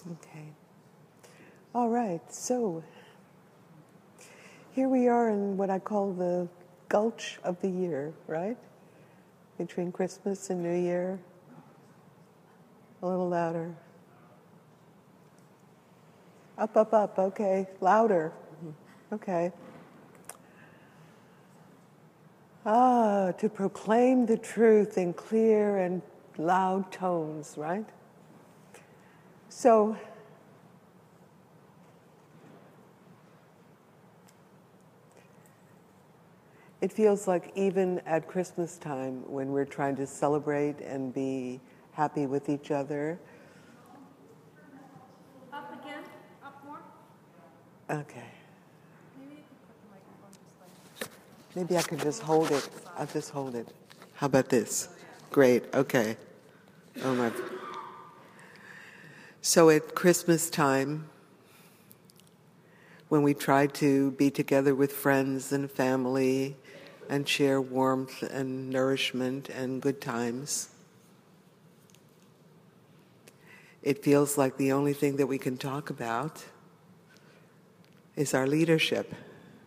Okay. All right, so here we are in what I call the gulch of the year, right? Between Christmas and New Year. A little louder. Up, up, up, okay. Louder. Okay. To proclaim the truth in clear and loud tones, right? So, it feels like even at Christmas time, when we're trying to celebrate and be happy with each other. Up again? Up more? Okay. Maybe you could put the microphone just like... Maybe I can just hold it. I'll just hold it. How about this? Great, okay. Oh my. So at Christmas time, when we try to be together with friends and family and share warmth and nourishment and good times, it feels like the only thing that we can talk about is our leadership.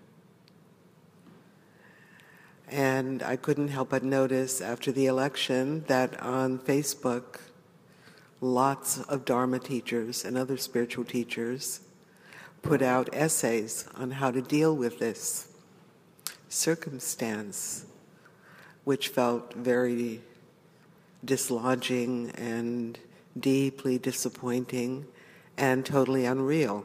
And I couldn't help but notice after the election that on Facebook, lots of Dharma teachers and other spiritual teachers put out essays on how to deal with this circumstance, which felt very dislodging and deeply disappointing and totally unreal.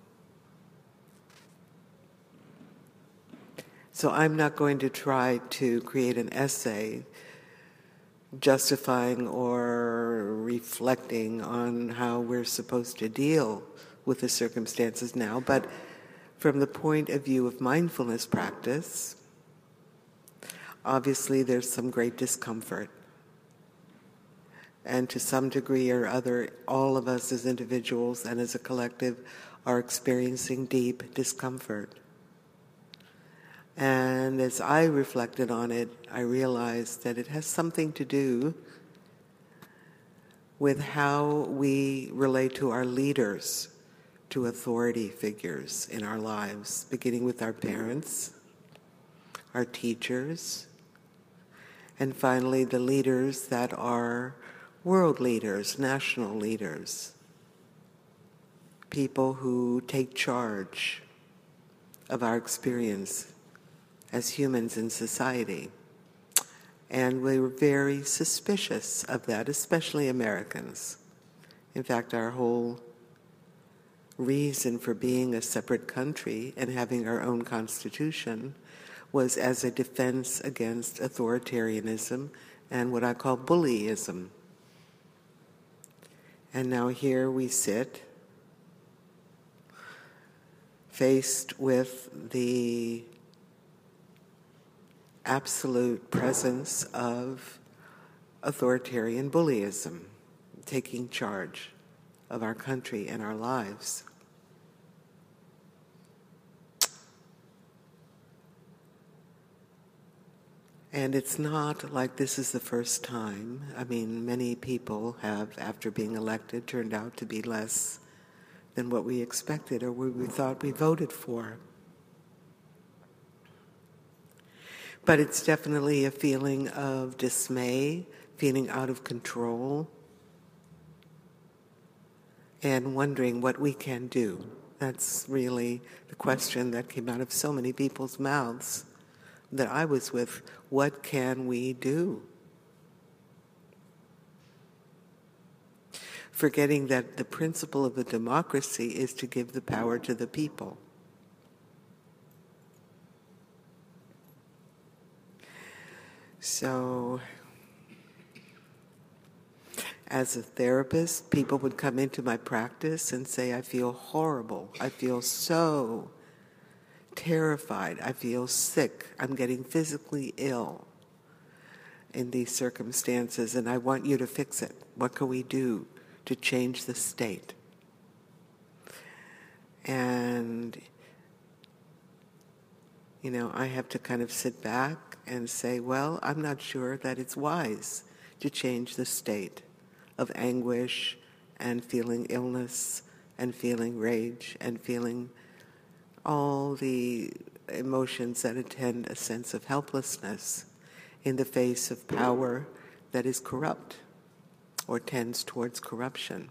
So I'm not going to try to create an essay justifying or reflecting on how we're supposed to deal with the circumstances now, but from the point of view of mindfulness practice, obviously there's some great discomfort. And to some degree or other, all of us as individuals and as a collective are experiencing deep discomfort. And as I reflected on it, I realized that it has something to do with how we relate to our leaders, to authority figures in our lives, beginning with our parents, our teachers, and finally the leaders that are world leaders, national leaders, people who take charge of our experience as humans in society. And we were very suspicious of that, especially Americans. In fact, our whole reason for being a separate country and having our own constitution was as a defense against authoritarianism and what I call bullyism. And now here we sit, faced with the absolute presence of authoritarian bullyism, taking charge of our country and our lives. And it's not like this is the first time. I mean, many people have, after being elected, turned out to be less than what we expected or what we thought we voted for. But it's definitely a feeling of dismay, feeling out of control, and wondering what we can do. That's really the question that came out of so many people's mouths that I was with. What can we do? Forgetting that the principle of a democracy is to give the power to the people. So, as a therapist, people would come into my practice and say, I feel horrible. I feel so terrified. I feel sick. I'm getting physically ill in these circumstances, and I want you to fix it. What can we do to change the state? And, I have to kind of sit back and say, well, I'm not sure that it's wise to change the state of anguish and feeling illness and feeling rage and feeling all the emotions that attend a sense of helplessness in the face of power that is corrupt or tends towards corruption.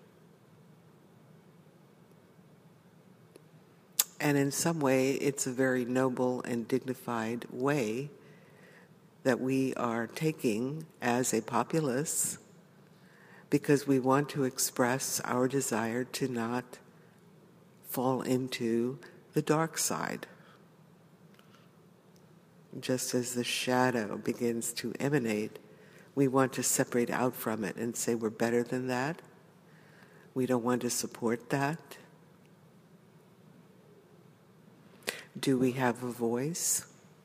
And in some way, it's a very noble and dignified way that we are taking as a populace, because we want to express our desire to not fall into the dark side. Just as the shadow begins to emanate, we want to separate out from it and say we're better than that. We don't want to support that. Do we have a voice?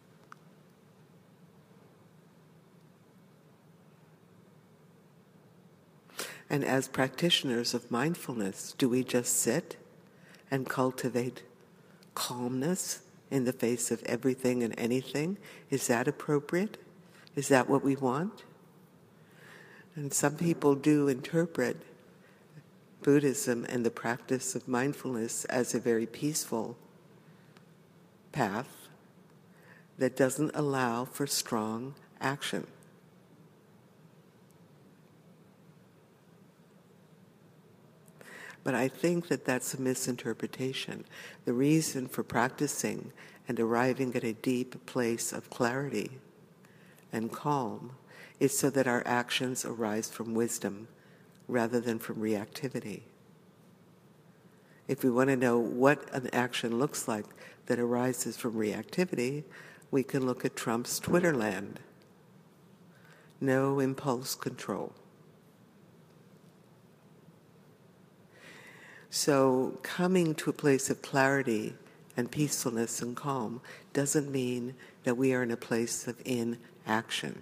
And as practitioners of mindfulness, do we just sit and cultivate calmness in the face of everything and anything? Is that appropriate? Is that what we want? And some people do interpret Buddhism and the practice of mindfulness as a very peaceful path that doesn't allow for strong action. But I think that that's a misinterpretation. The reason for practicing and arriving at a deep place of clarity and calm is so that our actions arise from wisdom rather than from reactivity. If we want to know what an action looks like that arises from reactivity, we can look at Trump's Twitter land. No impulse control. So coming to a place of clarity and peacefulness and calm doesn't mean that we are in a place of inaction.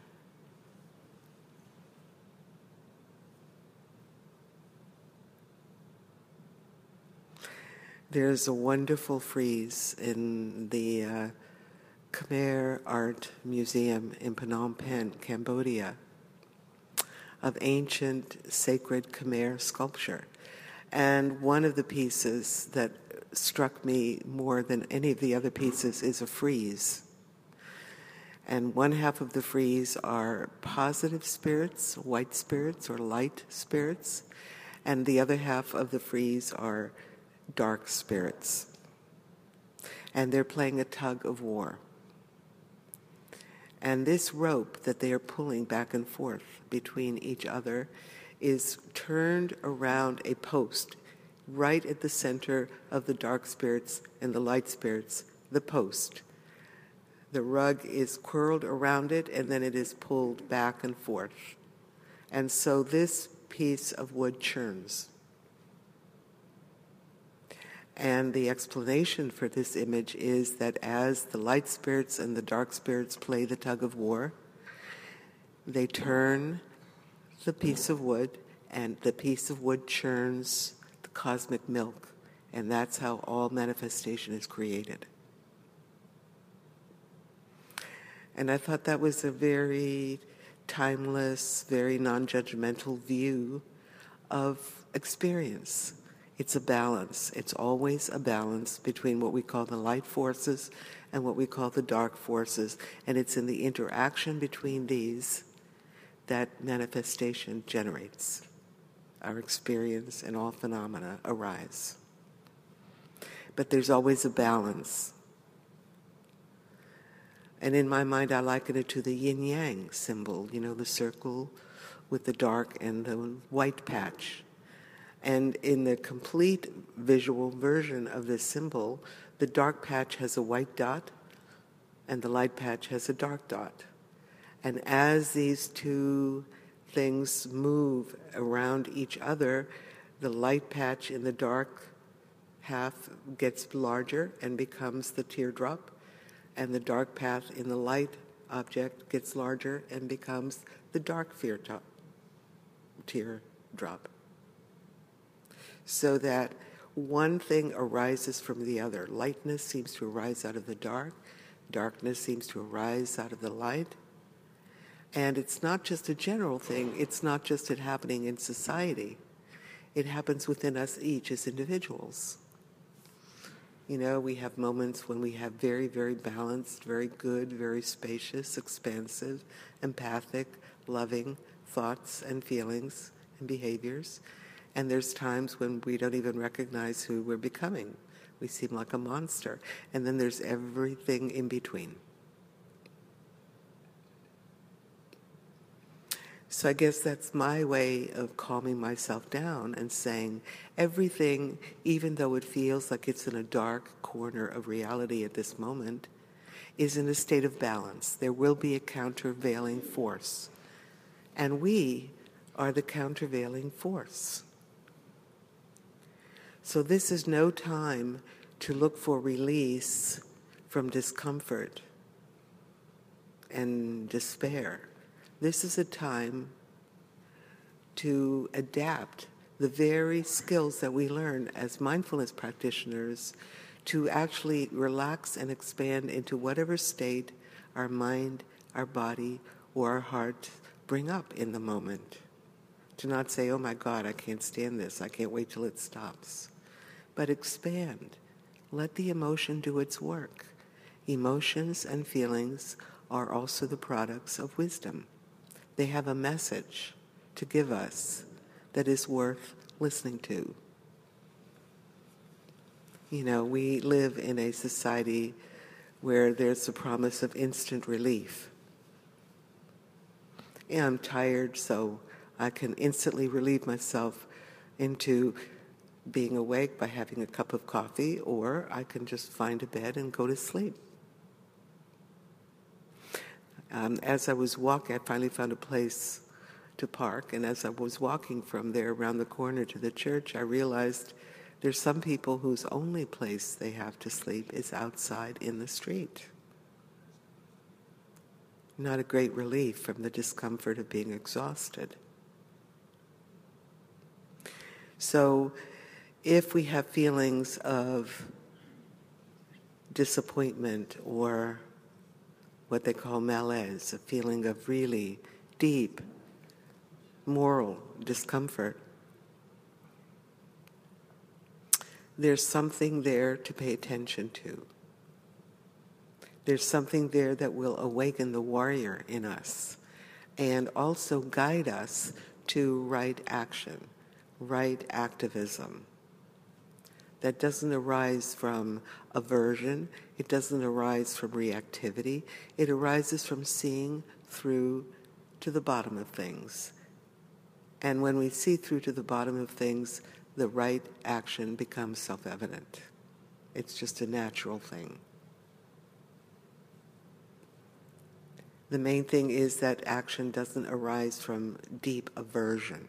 There's a wonderful frieze in the Khmer Art Museum in Phnom Penh, Cambodia, of ancient sacred Khmer sculpture. And one of the pieces that struck me more than any of the other pieces is a frieze. And one half of the frieze are positive spirits, white spirits or light spirits, and the other half of the frieze are dark spirits. And they're playing a tug of war. And this rope that they are pulling back and forth between each other is turned around a post right at the center of the dark spirits and the light spirits, the post. The rug is curled around it and then it is pulled back and forth. And so this piece of wood churns. And the explanation for this image is that as the light spirits and the dark spirits play the tug of war, they turn the piece of wood, and the piece of wood churns the cosmic milk, and that's how all manifestation is created. And I thought that was a very timeless, very non-judgmental view of experience. It's a balance. It's always a balance between what we call the light forces and what we call the dark forces, and it's in the interaction between these that manifestation generates. Our experience and all phenomena arise. But there's always a balance. And in my mind, I liken it to the yin-yang symbol, the circle with the dark and the white patch. And in the complete visual version of this symbol, the dark patch has a white dot and the light patch has a dark dot. And as these two things move around each other, the light patch in the dark half gets larger and becomes the teardrop, and the dark path in the light object gets larger and becomes the dark teardrop. So that one thing arises from the other. Lightness seems to arise out of the dark. Darkness seems to arise out of the light. And it's not just a general thing. It's not just it happening in society. It happens within us each as individuals. You know, we have moments when we have very, very balanced, very good, very spacious, expansive, empathic, loving thoughts and feelings and behaviors. And there's times when we don't even recognize who we're becoming. We seem like a monster. And then there's everything in between. So I guess that's my way of calming myself down and saying everything, even though it feels like it's in a dark corner of reality at this moment, is in a state of balance. There will be a countervailing force. And we are the countervailing force. So this is no time to look for release from discomfort and despair. This is a time to adapt the very skills that we learn as mindfulness practitioners to actually relax and expand into whatever state our mind, our body, or our heart bring up in the moment. To not say, oh my God, I can't stand this, I can't wait till it stops. But expand. Let the emotion do its work. Emotions and feelings are also the products of wisdom. They have a message to give us that is worth listening to. You know, we live in a society where there's the promise of instant relief. Yeah, I'm tired, so I can instantly relieve myself into being awake by having a cup of coffee, or I can just find a bed and go to sleep. As I was walking, I finally found a place to park, and as I was walking from there around the corner to the church, I realized there's some people whose only place they have to sleep is outside in the street. Not a great relief from the discomfort of being exhausted. So, if we have feelings of disappointment or what they call malaise, a feeling of really deep moral discomfort, there's something there to pay attention to. There's something there that will awaken the warrior in us and also guide us to right action, right activism. That doesn't arise from aversion. It doesn't arise from reactivity. It arises from seeing through to the bottom of things. And when we see through to the bottom of things, the right action becomes self-evident. It's just a natural thing. The main thing is that action doesn't arise from deep aversion.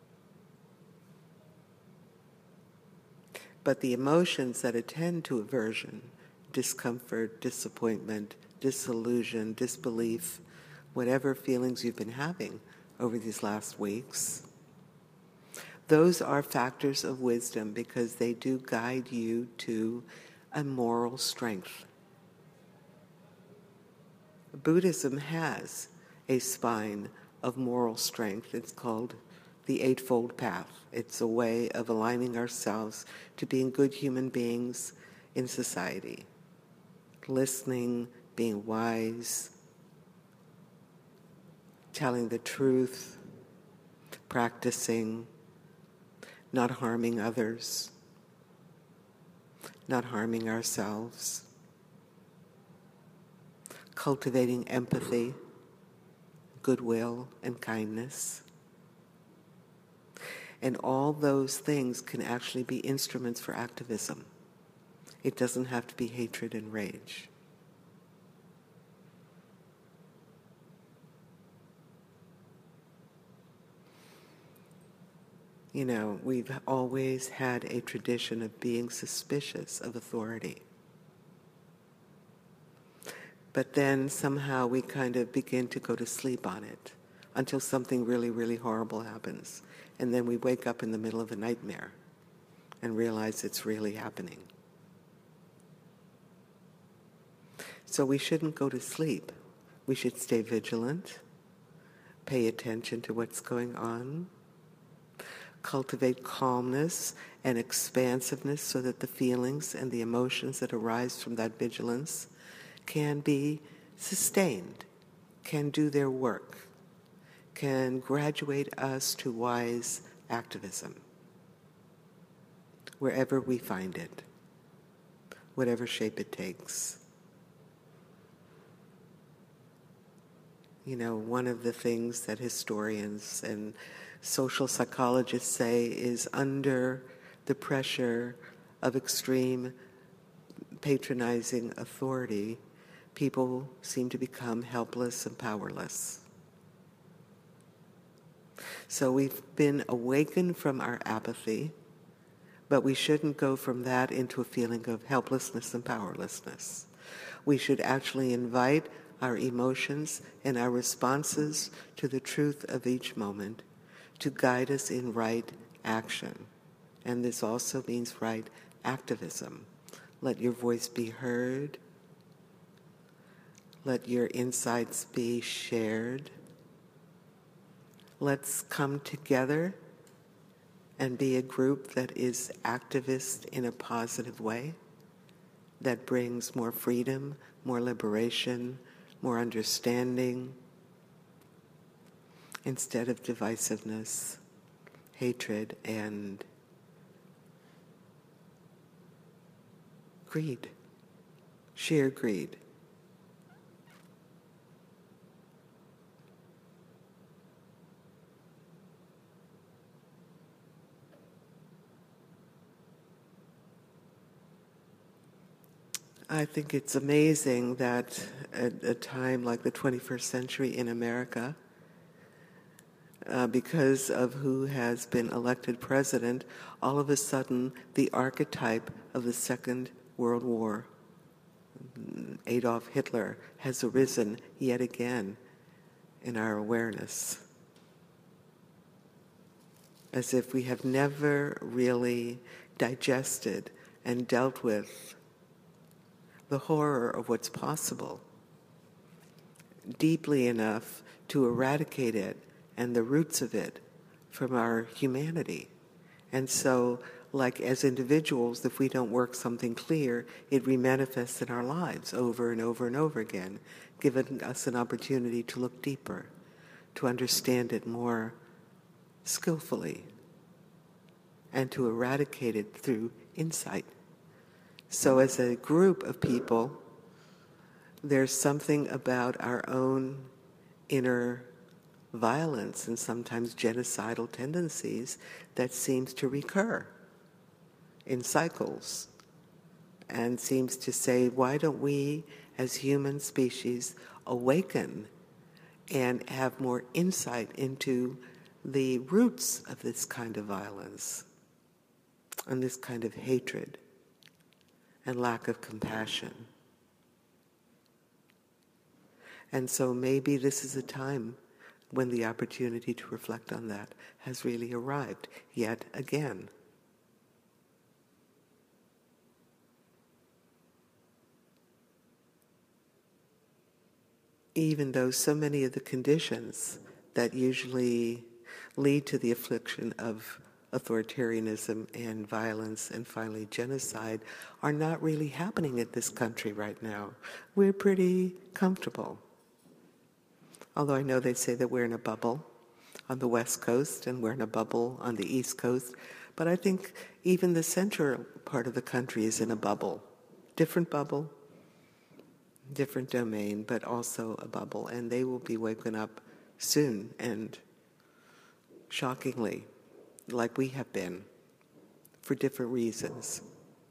But the emotions that attend to aversion, discomfort, disappointment, disillusion, disbelief, whatever feelings you've been having over these last weeks, those are factors of wisdom because they do guide you to a moral strength. Buddhism has a spine of moral strength. It's called the Eightfold Path. It's a way of aligning ourselves to being good human beings in society. Listening, being wise, telling the truth, practicing, not harming others, not harming ourselves, cultivating empathy, goodwill, and kindness. And all those things can actually be instruments for activism. It doesn't have to be hatred and rage. You know, we've always had a tradition of being suspicious of authority. But then somehow we kind of begin to go to sleep on it until something really, really horrible happens. And then we wake up in the middle of a nightmare and realize it's really happening. So we shouldn't go to sleep. We should stay vigilant, pay attention to what's going on, cultivate calmness and expansiveness so that the feelings and the emotions that arise from that vigilance can be sustained, can do their work, can graduate us to wise activism, wherever we find it, whatever shape it takes. You know, one of the things that historians and social psychologists say is under the pressure of extreme patronizing authority, people seem to become helpless and powerless. So we've been awakened from our apathy, but we shouldn't go from that into a feeling of helplessness and powerlessness. We should actually invite our emotions and our responses to the truth of each moment to guide us in right action. And this also means right activism. Let your voice be heard. Let your insights be shared. Let's come together and be a group that is activist in a positive way, that brings more freedom, more liberation, more understanding, instead of divisiveness, hatred, and greed, sheer greed. I think it's amazing that at a time like the 21st century in America, because of who has been elected president, all of a sudden the archetype of the Second World War, Adolf Hitler, has arisen yet again in our awareness. As if we have never really digested and dealt with the horror of what's possible deeply enough to eradicate it and the roots of it from our humanity. And so, like as individuals, if we don't work something clear, it remanifests in our lives over and over and over again, giving us an opportunity to look deeper, to understand it more skillfully, and to eradicate it through insight. So as a group of people, there's something about our own inner violence and sometimes genocidal tendencies that seems to recur in cycles and seems to say, why don't we as human species awaken and have more insight into the roots of this kind of violence and this kind of hatred and lack of compassion. And so maybe this is a time when the opportunity to reflect on that has really arrived yet again. Even though so many of the conditions that usually lead to the affliction of authoritarianism and violence and finally genocide are not really happening in this country right now. We're pretty comfortable. Although I know they say that we're in a bubble on the West Coast and we're in a bubble on the East Coast, but I think even the central part of the country is in a bubble. Different bubble, different domain, but also a bubble. And they will be waken up soon and shockingly, like we have been, for different reasons.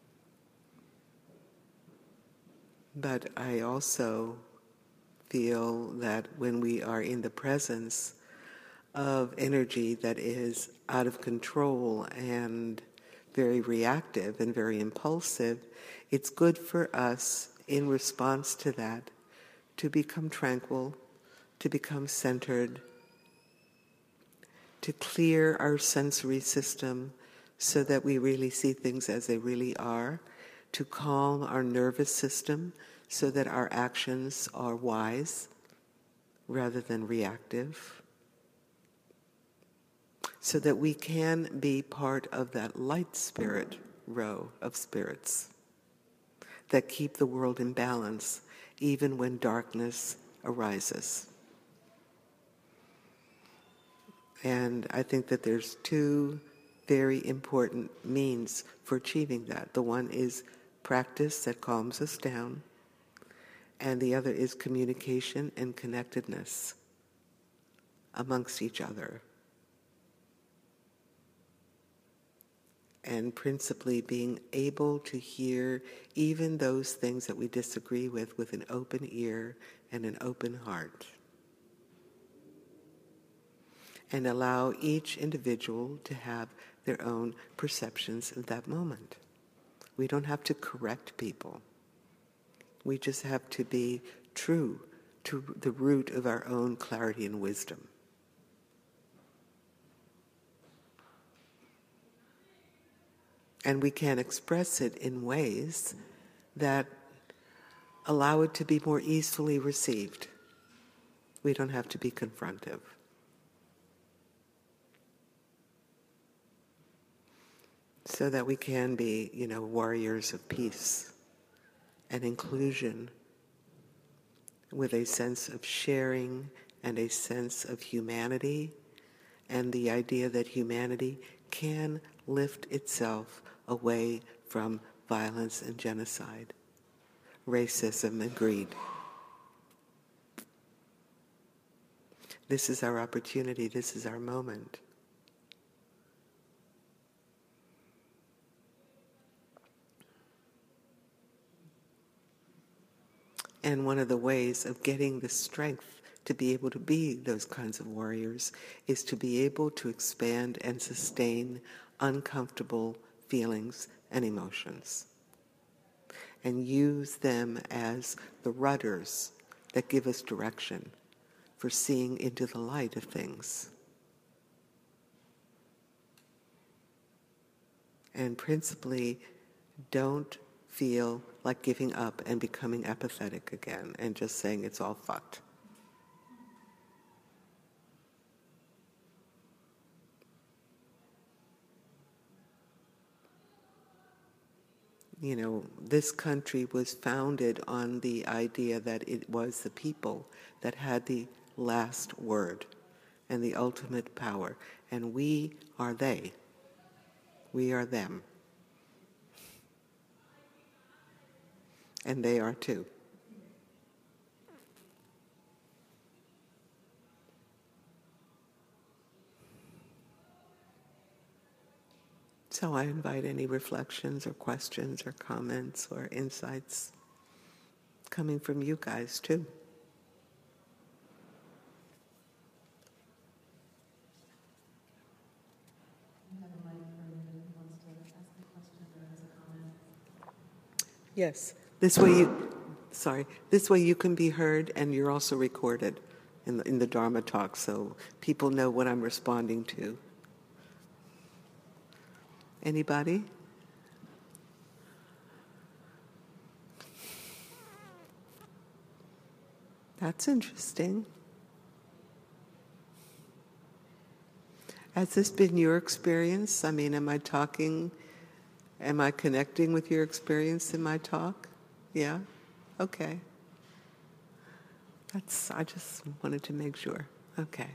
But I also feel that when we are in the presence of energy that is out of control and very reactive and very impulsive, it's good for us in response to that to become tranquil, to become centered, to clear our sensory system so that we really see things as they really are, to calm our nervous system so that our actions are wise rather than reactive. so that we can be part of that light spirit row of spirits that keep the world in balance even when darkness arises. And I think that there's two very important means for achieving that. The one is practice that calms us down, and the other is communication and connectedness amongst each other. And principally being able to hear even those things that we disagree with an open ear and an open heart. And allow each individual to have their own perceptions of that moment. We don't have to correct people. We just have to be true to the root of our own clarity and wisdom. And we can express it in ways that allow it to be more easily received. We don't have to be confrontive. So that we can be, warriors of peace and inclusion with a sense of sharing and a sense of humanity and the idea that humanity can lift itself away from violence and genocide, racism and greed. This is our opportunity. This is our moment. And one of the ways of getting the strength to be able to be those kinds of warriors is to be able to expand and sustain uncomfortable feelings and emotions, and use them as the rudders that give us direction for seeing into the light of things. And principally, don't feel like giving up and becoming apathetic again and just saying it's all fucked. This country was founded on the idea that it was the people that had the last word and the ultimate power. And we are they. We are them. And they are too. So I invite any reflections or questions or comments or insights coming from you guys too. You have a mic for anyone who wants to ask a question or has a comment. Yes. This way you can be heard, and you're also recorded in the Dharma talk, so people know what I'm responding to. Anybody? That's interesting. Has this been your experience? Am I connecting with your experience in my talk? Yeah? Okay. I just wanted to make sure. Okay.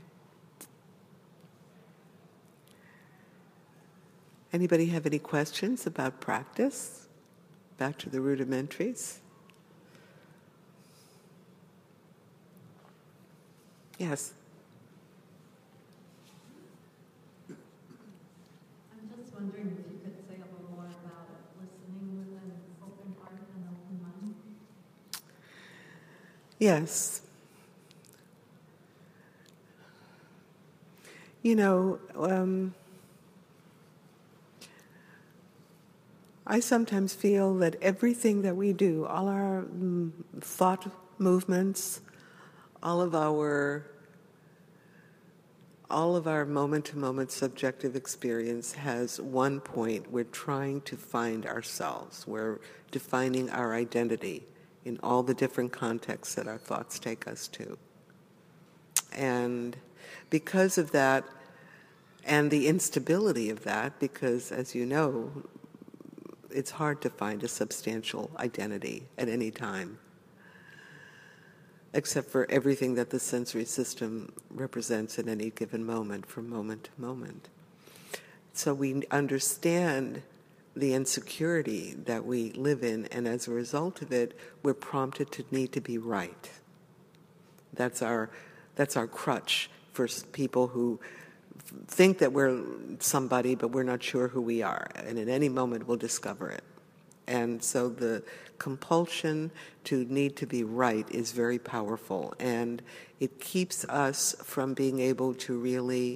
Anybody have any questions about practice? Back to the rudimentaries? Yes. I'm just wondering if you could say a little more about listening with an open heart and open mind. Yes. I sometimes feel that everything that we do, all our thought movements, all of our moment-to-moment subjective experience has one point. We're trying to find ourselves. We're defining our identity in all the different contexts that our thoughts take us to. And because of that, And the instability of that, because as you know, it's hard to find a substantial identity at any time, except for everything that the sensory system represents at any given moment, from moment to moment. So we understand the insecurity that we live in, and as a result of it, we're prompted to need to be right. That's our crutch for people who think that we're somebody, but we're not sure who we are. And at any moment, we'll discover it. And so the compulsion to need to be right is very powerful. And it keeps us from being able to really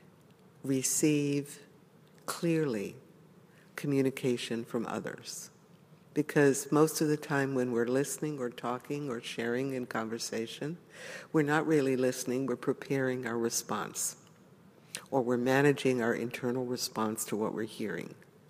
receive clearly communication from others. Because most of the time when we're listening or talking or sharing in conversation, we're not really listening, we're preparing our response. Or we're managing our internal response to what we're hearing.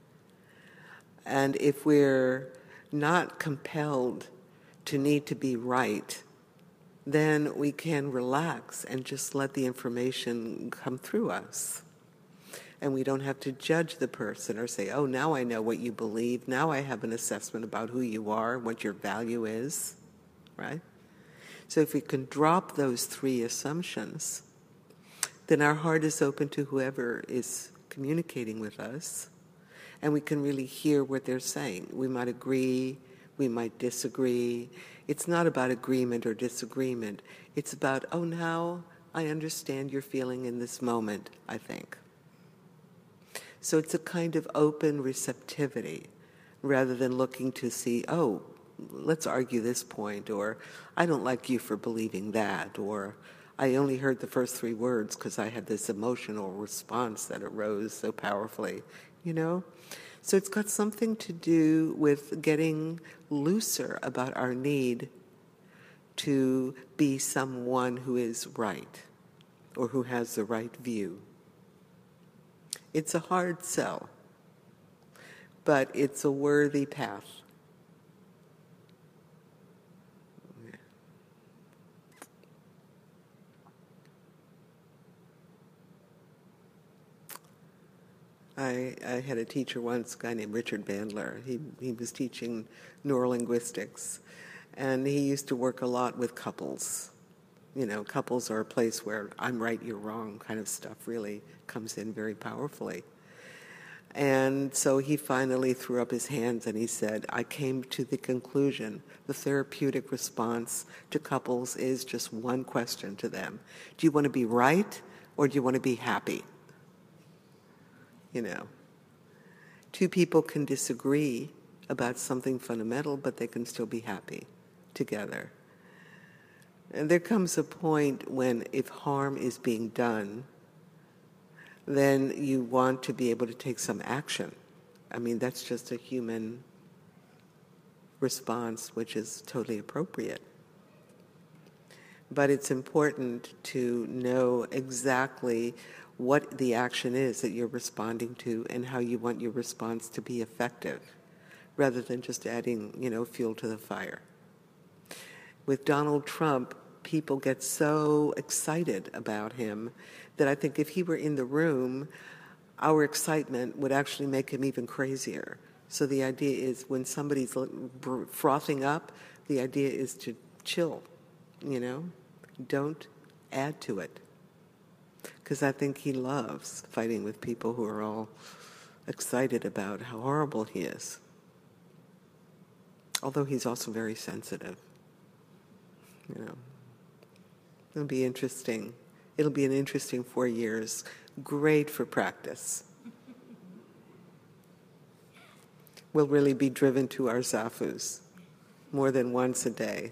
And if we're not compelled to need to be right, then we can relax and just let the information come through us. And we don't have to judge the person or say, oh, now I know what you believe. Now I have an assessment about who you are, what your value is, right? So if we can drop those three assumptions, then our heart is open to whoever is communicating with us, and we can really hear what they're saying. We might agree, we might disagree. It's not about agreement or disagreement. It's about, oh, now I understand your feeling in this moment, I think. So it's a kind of open receptivity rather than looking to see, oh, let's argue this point, or I don't like you for believing that, or I only heard the first three words because I had this emotional response that arose so powerfully, you know? So it's got something to do with getting looser about our need to be someone who is right or who has the right view. It's a hard sell, but it's a worthy path. I had a teacher once, a guy named Richard Bandler. He was teaching neurolinguistics, and he used to work a lot with couples. You know, couples are a place where I'm right, you're wrong kind of stuff really comes in very powerfully. And so he finally threw up his hands and he said, I came to the conclusion the therapeutic response to couples is just one question to them. Do you want to be right or do you want to be happy? You know, two people can disagree about something fundamental, but they can still be happy together. And there comes a point when if harm is being done, then you want to be able to take some action. I mean, that's just a human response, which is totally appropriate. But it's important to know exactly what the action is that you're responding to and how you want your response to be effective, rather than just adding, fuel to the fire. With Donald Trump, people get so excited about him that I think if he were in the room, our excitement would actually make him even crazier. So the idea is when somebody's frothing up, the idea is to chill, Don't add to it. Because I think he loves fighting with people who are all excited about how horrible he is. Although he's also very sensitive. It'll be interesting. It'll be an interesting 4 years. Great for practice. We'll really be driven to our zafus more than once a day.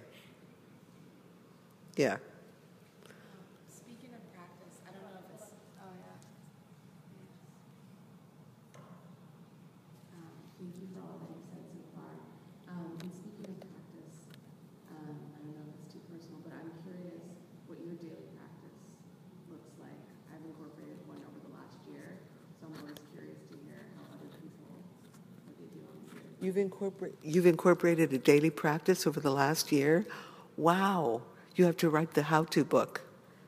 Yeah. Speaking of practice, I don't know if it's, thank you for all that you've said so far. And speaking of practice, I don't know if it's too personal, but I'm curious what your daily practice looks like. I've incorporated one over the last year, so I'm always curious to hear how other people, what they do on the daily. You've incorporated a daily practice over the last year? Wow. You have to write the how-to book.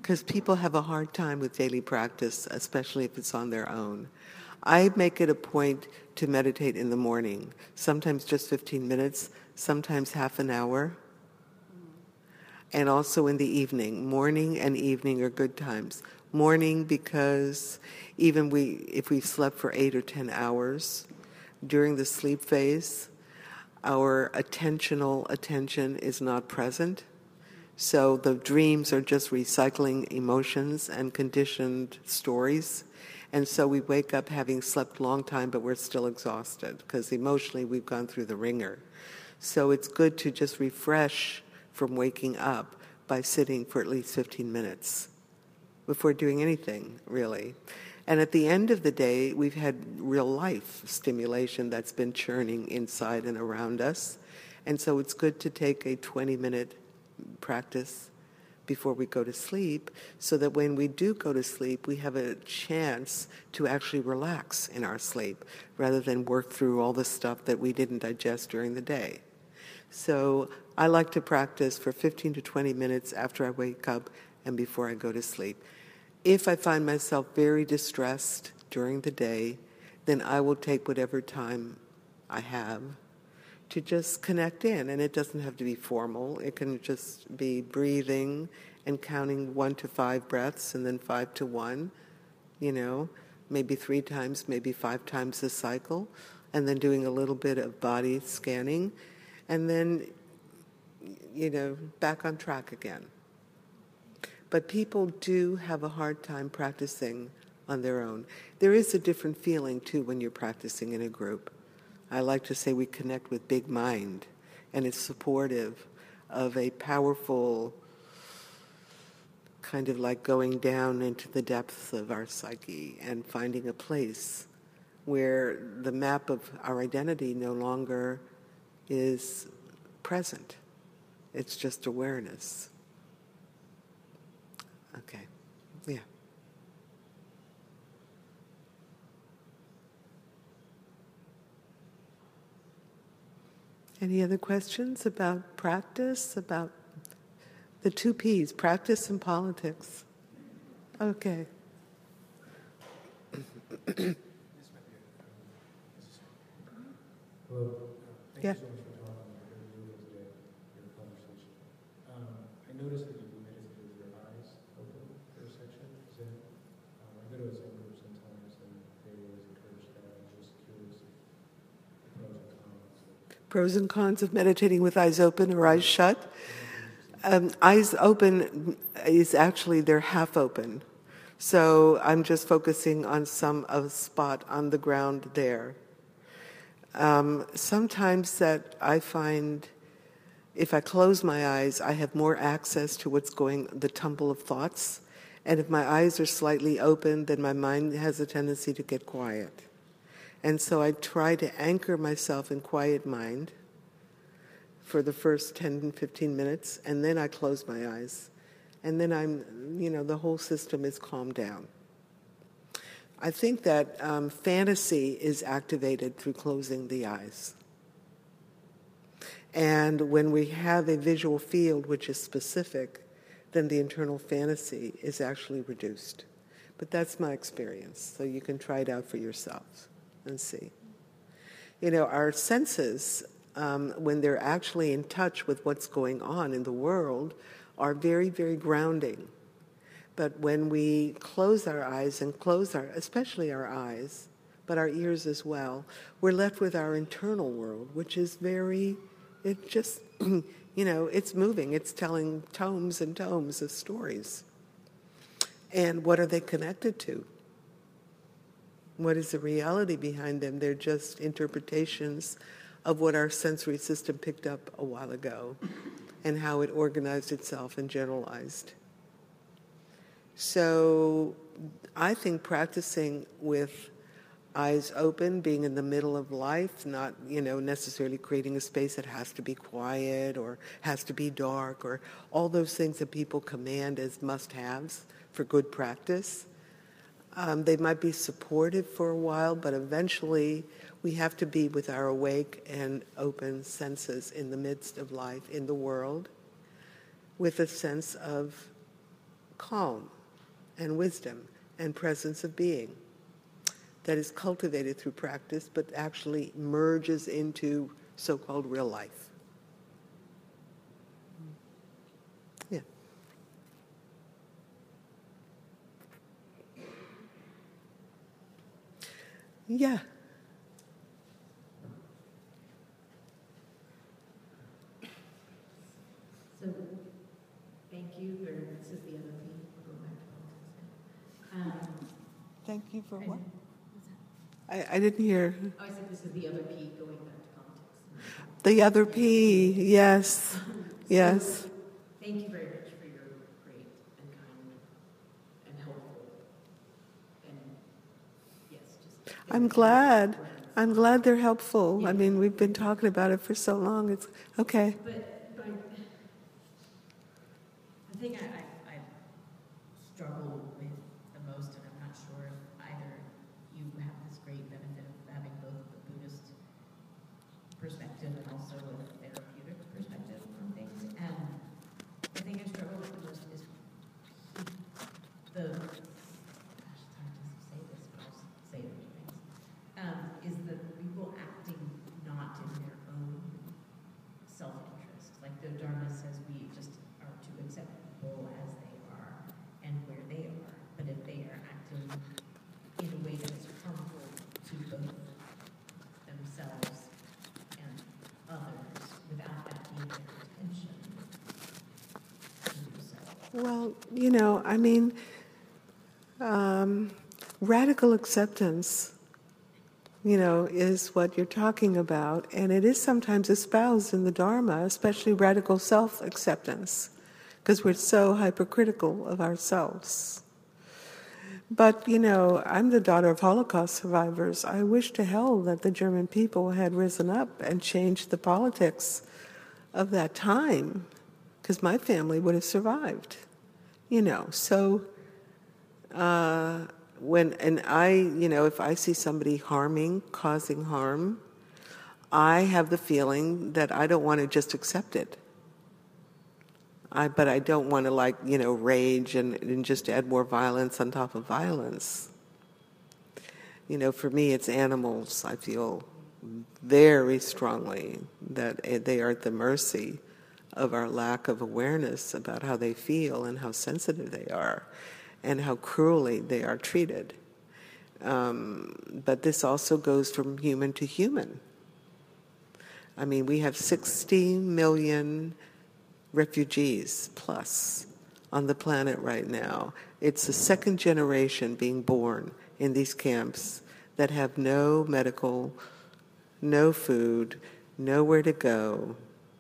because people have a hard time with daily practice, especially if it's on their own. I make it a point to meditate in the morning, sometimes just 15 minutes, sometimes half an hour, and also in the evening. Morning and evening are good times. Morning because even if we've slept for 8 or 10 hours, during the sleep phase, our attention is not present. So the dreams are just recycling emotions and conditioned stories. And so we wake up having slept a long time, but we're still exhausted because emotionally we've gone through the ringer. So it's good to just refresh from waking up by sitting for at least 15 minutes before doing anything, really. And at the end of the day, we've had real life stimulation that's been churning inside and around us. And so it's good to take a 20-minute practice before we go to sleep, so that when we do go to sleep, we have a chance to actually relax in our sleep, rather than work through all the stuff that we didn't digest during the day. So I like to practice for 15 to 20 minutes after I wake up and before I go to sleep. If I find myself very distressed during the day, then I will take whatever time I have to just connect in. And it doesn't have to be formal. It can just be breathing and counting 1 to 5 breaths and then 5 to 1, maybe 3 times, maybe 5 times the cycle, and then doing a little bit of body scanning, and then, back on track again. But people do have a hard time practicing on their own. There is a different feeling, too, when you're practicing in a group. I like to say we connect with big mind, and it's supportive of a powerful kind of like going down into the depths of our psyche and finding a place where the map of our identity no longer is present. It's just awareness. Okay. Yeah. Any other questions about practice, about the 2 Ps, practice and politics? Okay. Hello. Thank Yeah. you so much for talking. I heard you today, your conversation. I noticed that you meditated with your eyes open for a section. Is that, I go to Zen group sometimes, and they always encourage that. I'm just curious if the pros and cons. Pros and cons of meditating with eyes open or eyes shut. Eyes open is actually, they're half open. So I'm just focusing on a spot on the ground there. Sometimes that I find if I close my eyes, I have more access to the tumble of thoughts. And if my eyes are slightly open, then my mind has a tendency to get quiet. And so I try to anchor myself in quiet mind for the first 10 and 15 minutes, and then I close my eyes. And then the whole system is calmed down. I think that fantasy is activated through closing the eyes. And when we have a visual field which is specific, then the internal fantasy is actually reduced. But that's my experience, so you can try it out for yourselves and see. Our senses, when they're actually in touch with what's going on in the world, are very, very grounding. But when we close our eyes and especially our eyes, but our ears as well, we're left with our internal world, which is it's moving. It's telling tomes and tomes of stories. And what are they connected to? What is the reality behind them? They're just interpretations of what our sensory system picked up a while ago and how it organized itself and generalized. So I think practicing with eyes open, being in the middle of life, not, necessarily creating a space that has to be quiet or has to be dark or all those things that people command as must-haves for good practice. They might be supportive for a while, but eventually we have to be with our awake and open senses in the midst of life, in the world, with a sense of calm and wisdom and presence of being that is cultivated through practice but actually merges into so-called real life. Yeah. Yeah. So, thank you for, this is the other thing, we'll go back to politics now. Thank you for what? What's that? I didn't hear. Oh, I said this is the other P going back to politics. The other P, yes, yes. Thank you very much for your great and kind and helpful and, yes, just. I'm glad. I'm glad they're helpful. I mean, we've been talking about it for so long. It's okay. But the thing I struggle with the most, and I'm not sure if either you have this great benefit of having both the Buddhist perspective and also a therapeutic perspective on things. And the thing I struggle with the most is the, gosh, it's hard to say this, but I'll say it anyways, is the people acting not in their own self-interest. Like the Dharma says we just are to accept people as they are and where they are. But if they are acting in a way that is harmful to both themselves and others without that being their intention to do so. Well, you know, I mean, radical acceptance, you know, is what you're talking about, and it is sometimes espoused in the Dharma, especially radical self-acceptance, because we're so hypercritical of ourselves. But, you know, I'm the daughter of Holocaust survivors. I wish to hell that the German people had risen up and changed the politics of that time, because my family would have survived, you know. So if I see somebody causing harm, I have the feeling that I don't want to just accept it. But I don't want to rage and just add more violence on top of violence. You know, for me, it's animals. I feel very strongly that they are at the mercy of our lack of awareness about how they feel and how sensitive they are and how cruelly they are treated. But this also goes from human to human. I mean, we have 60 million refugees plus on the planet right now. It's the second generation being born in these camps that have no medical, no food, nowhere to go,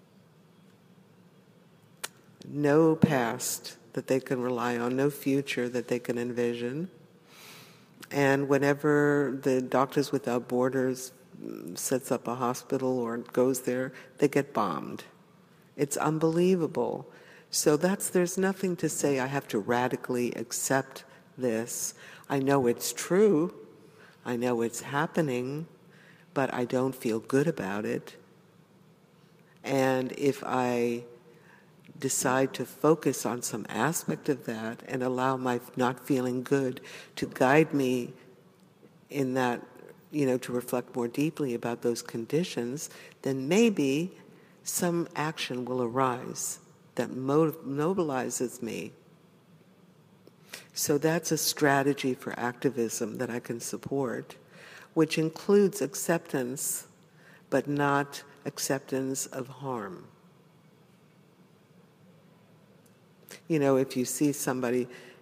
no past that they can rely on, no future that they can envision. And whenever the Doctors Without Borders sets up a hospital or goes there, they get bombed. It's unbelievable. So there's nothing to say I have to radically accept this. I know it's true. I know it's happening, but I don't feel good about it. And if I decide to focus on some aspect of that and allow my not feeling good to guide me in that, to reflect more deeply about those conditions, then maybe some action will arise that mobilizes me. So that's a strategy for activism that I can support, which includes acceptance, but not acceptance of harm. You know, if you see somebody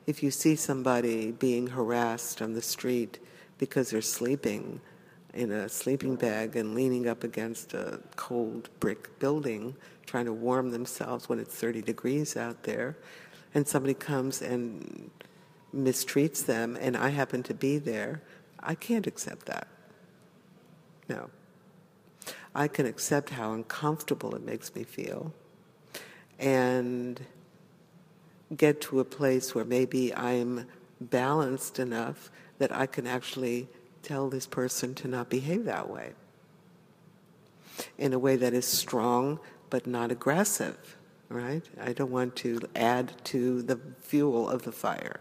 being harassed on the street because they're sleeping in a sleeping bag and leaning up against a cold brick building, trying to warm themselves when it's 30 degrees out there, and somebody comes and mistreats them, and I happen to be there, I can't accept that. No. I can accept how uncomfortable it makes me feel, and get to a place where maybe I'm balanced enough that I can actually tell this person to not behave that way in a way that is strong but not aggressive. right? I don't want to add to the fuel of the fire.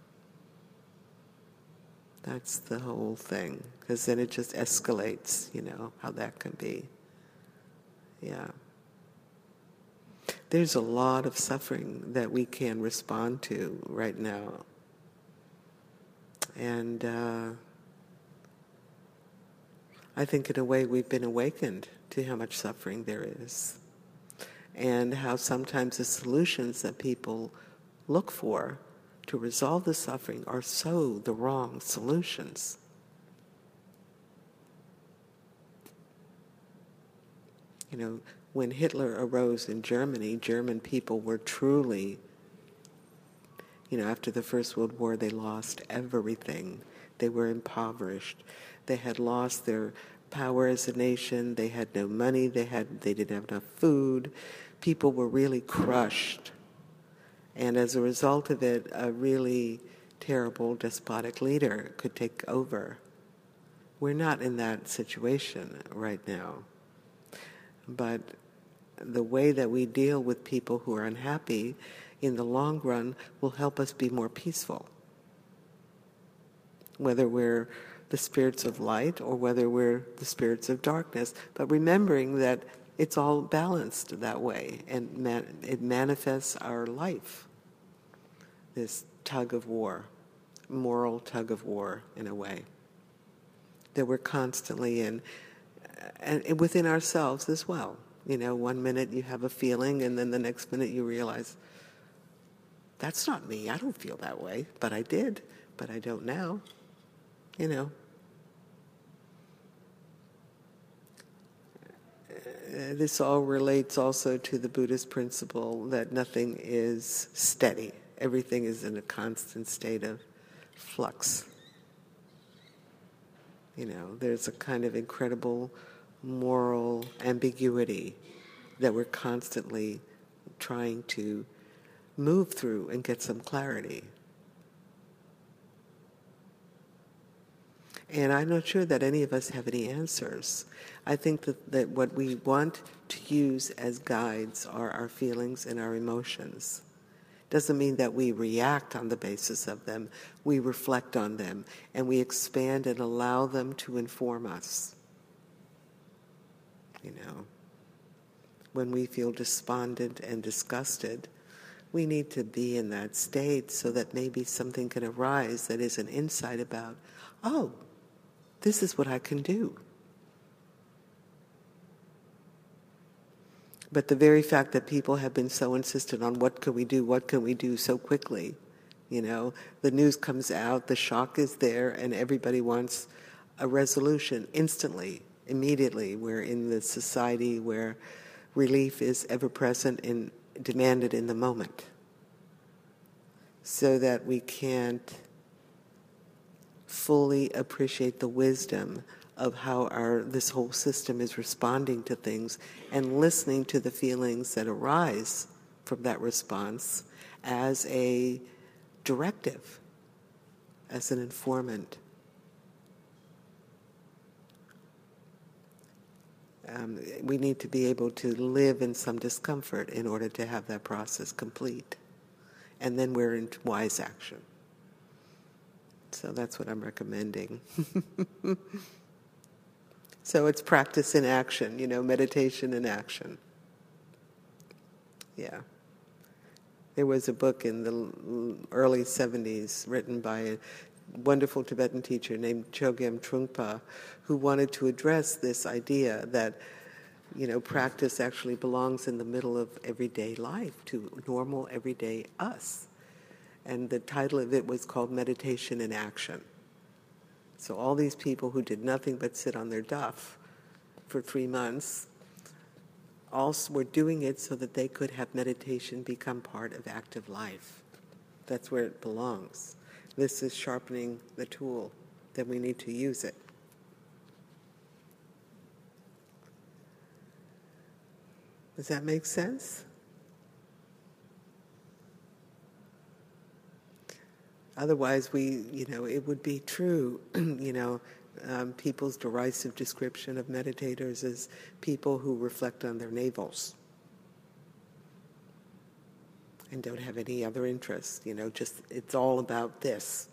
That's the whole thing, because then it just escalates, how that can be. Yeah. There's a lot of suffering that we can respond to right now. And I think in a way we've been awakened to how much suffering there is. And how sometimes the solutions that people look for to resolve the suffering are so the wrong solutions. When Hitler arose in Germany, German people were truly, after the First World War, they lost everything. They were impoverished. They had lost their power as a nation. They had no money. They didn't have enough food. People were really crushed. And as a result of it, a really terrible despotic leader could take over. We're not in that situation right now. But the way that we deal with people who are unhappy in the long run will help us be more peaceful. Whether we're the spirits of light or whether we're the spirits of darkness. But remembering that it's all balanced that way, and it manifests our life. This tug of war, moral tug of war in a way, that we're constantly in, and within ourselves as well. 1 minute you have a feeling, and then the next minute you realize, that's not me, I don't feel that way, but I did, but I don't now. This all relates also to the Buddhist principle that nothing is steady. Everything is in a constant state of flux. There's a kind of incredible moral ambiguity that we're constantly trying to move through and get some clarity. And I'm not sure that any of us have any answers. I think that what we want to use as guides are our feelings and our emotions. Doesn't mean that we react on the basis of them. We reflect on them, and we expand and allow them to inform us. When we feel despondent and disgusted, we need to be in that state so that maybe something can arise that is an insight about, oh, this is what I can do. But the very fact that people have been so insistent on what can we do so quickly, the news comes out, the shock is there, and everybody wants a resolution instantly, immediately. We're in the society where relief is ever present and demanded in the moment, so that we can't fully appreciate the wisdom of how this whole system is responding to things and listening to the feelings that arise from that response as a directive, as an informant. We need to be able to live in some discomfort in order to have that process complete. And then we're in wise action. So that's what I'm recommending. So it's practice in action, meditation in action. Yeah. There was a book in the early 70s written by a wonderful Tibetan teacher named Chogyam Trungpa, who wanted to address this idea that, practice actually belongs in the middle of everyday life, to normal, everyday us. And the title of it was called Meditation in Action. So all these people who did nothing but sit on their duff for 3 months, all were doing it so that they could have meditation become part of active life. That's where it belongs. This is sharpening the tool, then we need to use it. Does that make sense? Otherwise, it would be true, people's derisive description of meditators as people who reflect on their navels. and don't have any other interest. Just it's all about this.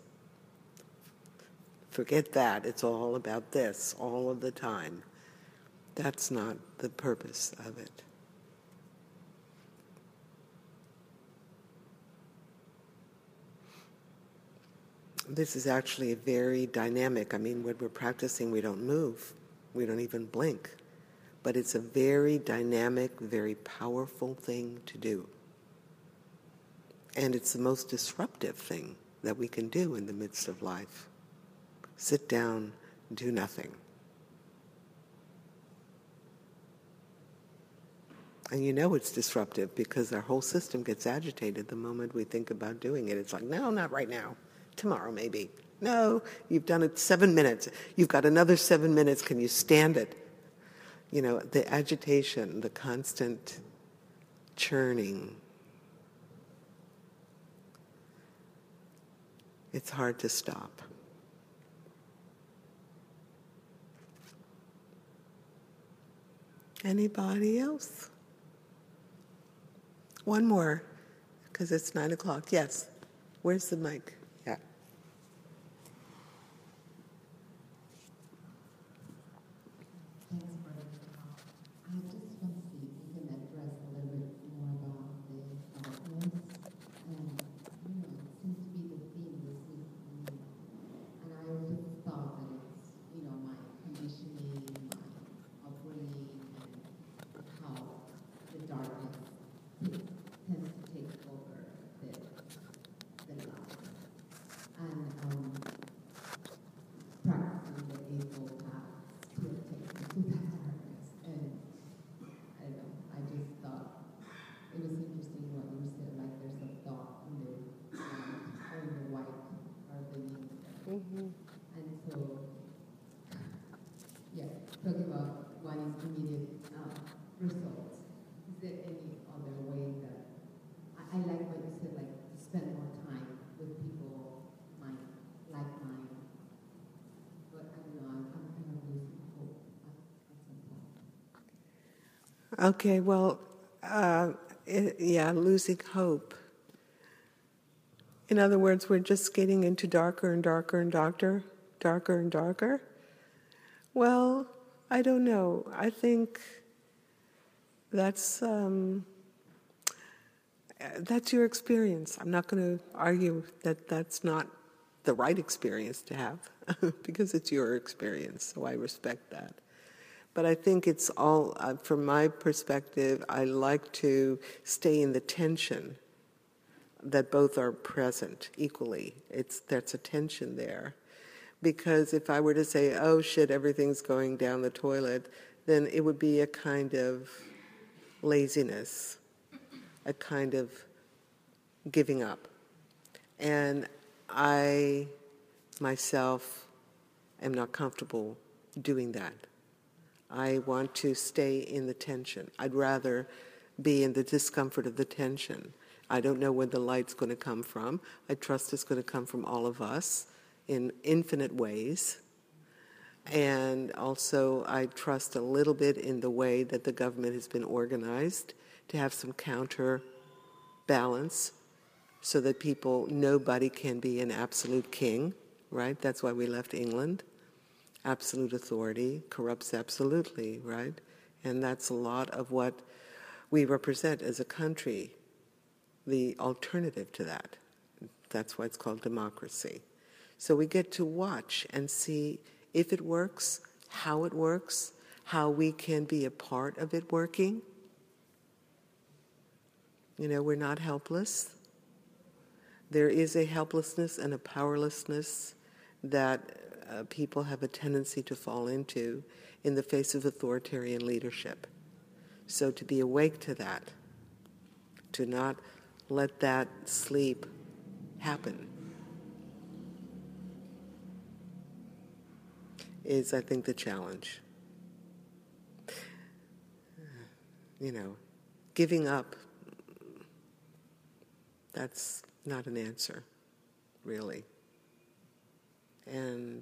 Forget that. It's all about this all of the time. That's not the purpose of it. This is actually very dynamic. When we're practicing, we don't move. We don't even blink. But it's a very dynamic, very powerful thing to do. And it's the most disruptive thing that we can do in the midst of life. Sit down, do nothing. And it's disruptive because our whole system gets agitated the moment we think about doing it. It's like, no, not right now. Tomorrow, maybe. No, you've done it 7 minutes. You've got another 7 minutes. Can you stand it? The agitation, the constant churning. It's hard to stop. Anybody else? One more, because it's 9 o'clock. Yes. Where's the mic? Yeah. Thanks for the talk. I just want to see if you can address a little bit more about the darkness. And, it seems to be the theme this week for me. And I just thought that it's, my conditioning, my upbringing, and how the darkness tends to take over the light. And practicing the Eightfold Path still takes me to that darkness. And I don't know, I just thought it was interesting what you said, like there's a thought in the light or in the white or the yin. And so, talking about wanting immediate results, is there any other way that, I like what you said, like spend more time with people, like mine. But I don't know, I'm kind of losing hope at some point. Okay, well, losing hope. In other words, we're just getting into darker and darker and darker and darker. Well, I don't know. I think that's your experience. I'm not going to argue that that's not the right experience to have because it's your experience, so I respect that. But I think it's all, from my perspective, I like to stay in the tension that both are present equally. That's a tension there. Because if I were to say, oh shit, everything's going down the toilet, then it would be a kind of laziness, a kind of giving up. And I, myself, am not comfortable doing that. I want to stay in the tension. I'd rather be in the discomfort of the tension. I don't know where the light's going to come from. I trust it's going to come from all of us in infinite ways. And also, I trust a little bit in the way that the government has been organized to have some counterbalance so that nobody can be an absolute king, right? That's why we left England. Absolute authority corrupts absolutely, right? And that's a lot of what we represent as a country, the alternative to that. That's why it's called democracy. So we get to watch and see if it works, how we can be a part of it working. We're not helpless. There is a helplessness and a powerlessness that people have a tendency to fall into in the face of authoritarian leadership. So to be awake to that, to not let that sleep happen, is, I think, the challenge. Giving up, that's not an answer, really. And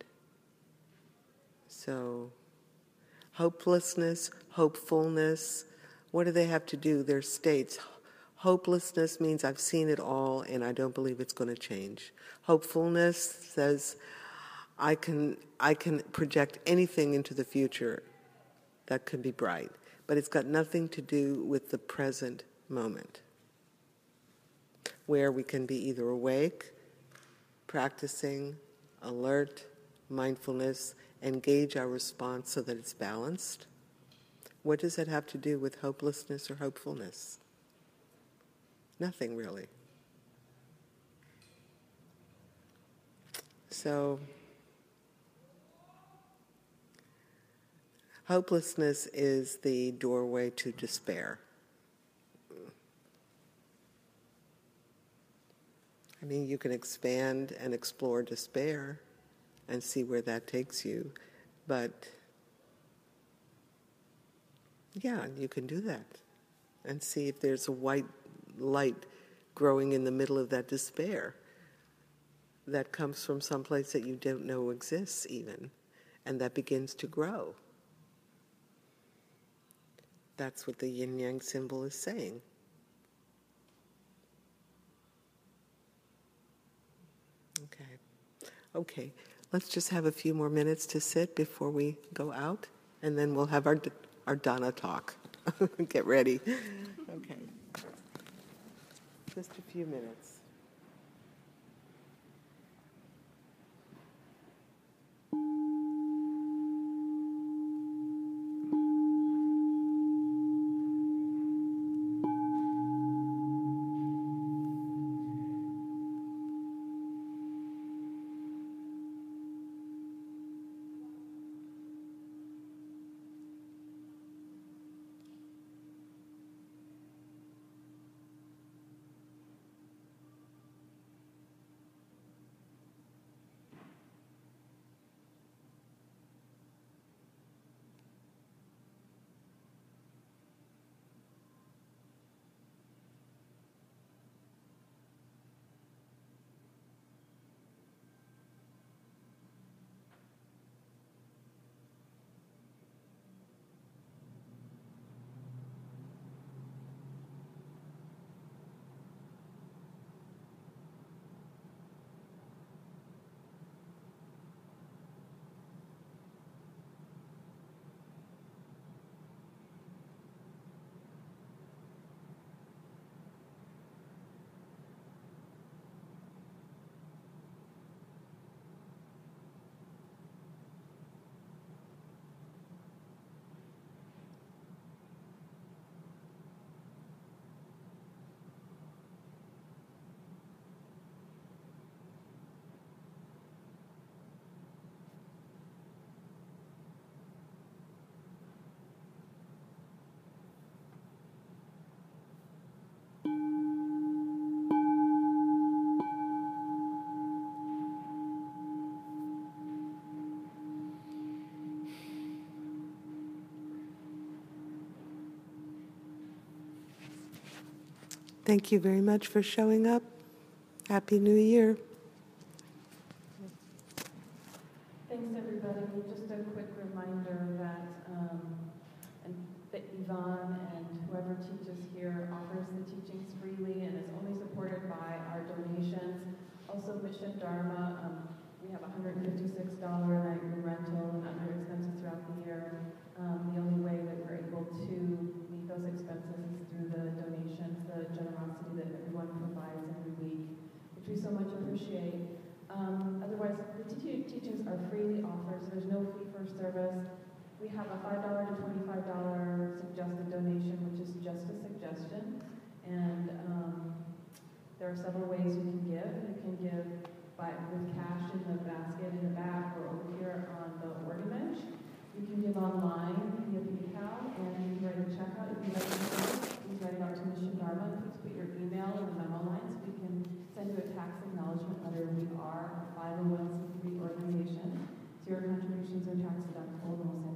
so, hopelessness, hopefulness, what do they have to do? Their states. Hopelessness means I've seen it all and I don't believe it's going to change. Hopefulness says I can project anything into the future that could be bright, but it's got nothing to do with the present moment, where we can be either awake, practicing, alert, mindfulness, and gauge our response so that it's balanced. What does that have to do with hopelessness or hopefulness? Nothing really. So, hopelessness is the doorway to despair. I mean, you can expand and explore despair and see where that takes you, but yeah, you can do that and see if there's a white light growing in the middle of that despair that comes from someplace that you don't know exists even, and that begins to grow. That's what the yin-yang symbol is saying. Okay, let's just have a few more minutes to sit before we go out, and then we'll have our Dana talk. Get ready. Okay. Just a few minutes. Thank you very much for showing up. Happy New Year. Thanks, everybody. Just a quick reminder that Yvonne and whoever teaches here offers the teachings freely and is only supported by our donations. Also, Mission Dharma, we have $156 nightly rental and other expenses throughout the year. The only way that we're able to meet those expenses is through the donations, the generosity that everyone provides every week, which we so much appreciate. Otherwise, the teachings are freely offered, so there's no fee for service. We have a $5 to $25 suggested donation, which is just a suggestion. And there are several ways you can give. You can give with cash in the basket in the back or over here on the organ bench. You can give online via PayPal, and you can write a check out if you'd like to. Please write it out to Mission Dharma. Please put your email in the memo line so we can send you a tax acknowledgement letter. We are a 501c3 organization, so your contributions are tax deductible, and we'll